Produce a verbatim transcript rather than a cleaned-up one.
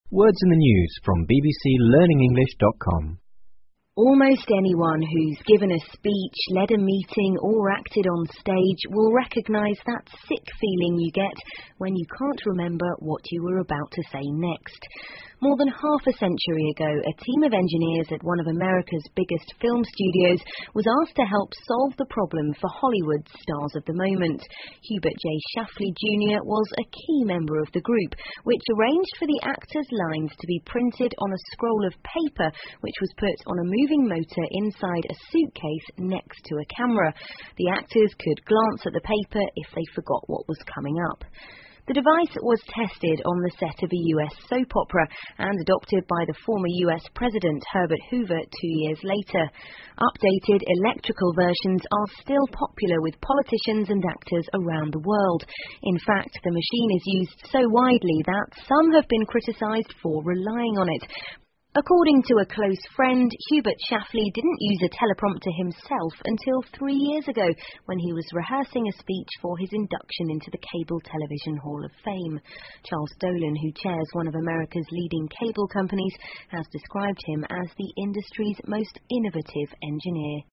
Words in the news from b b c learning english dot com. Almost anyone who's given a speech, led a meeting or acted on stage will recognise that sick feeling you get when you can't remember what you were about to say next. More than half a century ago, a team of engineers at one of America's biggest film studios was asked to help solve the problem for Hollywood's stars of the moment. Hubert J. Shafley Junior was a key member of the group, which arranged for the actors' lines to be printed on a scroll of paper, which was put on a moving motor inside a suitcase next to a camera. The actors could glance at the paper if they forgot what was coming up. The device was tested on the set of a U S soap opera and adopted by the former U S President Herbert Hoover two years later. Updated electrical versions are still popular with politicians and actors around the world. In fact, the machine is used so widely that some have been criticised for relying on it. According to a close friend, Hubert Shafley didn't use a teleprompter himself until three years ago when he was rehearsing a speech for his induction into the Cable Television Hall of Fame. Charles Dolan, who chairs one of America's leading cable companies, has described him as the industry's most innovative engineer.